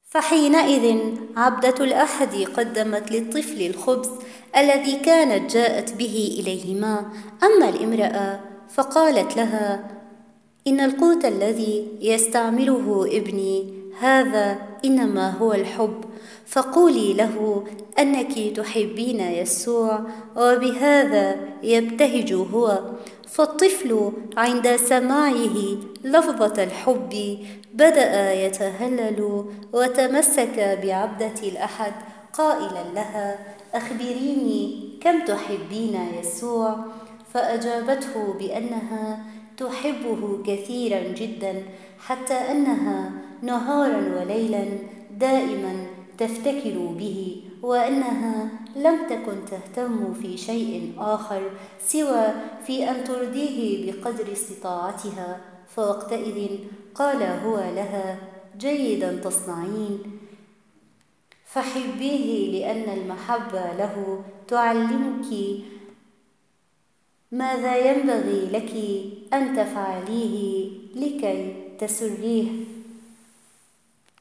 فحينئذ عبدة الأحد قدمت للطفل الخبز الذي كانت جاءت به إليهما. أما الامرأة فقالت لها: إن القوت الذي يستعمله ابني هذا إنما هو الحب، فقولي له أنك تحبين يسوع وبهذا يبتهج هو. فالطفل عند سماعه لفظة الحب بدأ يتهلل وتمسك بعبدة الأحد قائلا لها: أخبريني كم تحبين يسوع؟ فأجابته بأنها تحبه كثيرا جدا، حتى أنها نهارا وليلا دائما تفتكر به، وأنها لم تكن تهتم في شيء آخر سوى في أن ترضيه بقدر استطاعتها. فوقتئذ قال هو لها: جيدا تصنعين، فحبيه، لأن المحبة له تعلمك ماذا ينبغي لك أن تفعليه لكي تسريه.